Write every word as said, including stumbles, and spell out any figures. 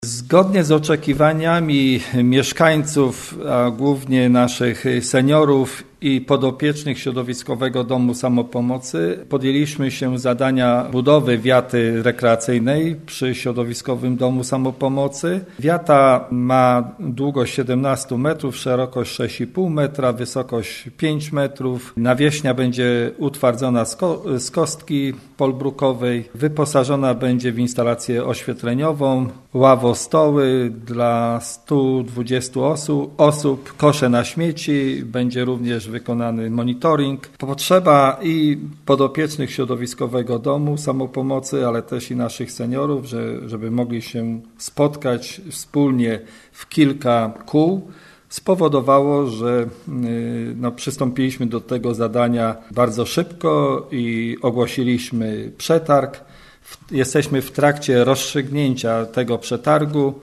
Zgodnie z oczekiwaniami mieszkańców, a głównie naszych seniorów i podopiecznych Środowiskowego Domu Samopomocy, podjęliśmy się zadania budowy wiaty rekreacyjnej przy Środowiskowym Domu Samopomocy. Wiata ma długość siedemnaście metrów, szerokość sześć i pół metra, wysokość pięć metrów. Nawierzchnia będzie utwardzona z, ko- z kostki polbrukowej, wyposażona będzie w instalację oświetleniową, ławo-stoły dla stu dwudziestu osób, osób, kosze na śmieci, będzie również wykonany monitoring. Potrzeba i podopiecznych Środowiskowego Domu Samopomocy, ale też i naszych seniorów, że, żeby mogli się spotkać wspólnie w kilka kół, spowodowało, że no, przystąpiliśmy do tego zadania bardzo szybko i ogłosiliśmy przetarg. Jesteśmy w trakcie rozstrzygnięcia tego przetargu.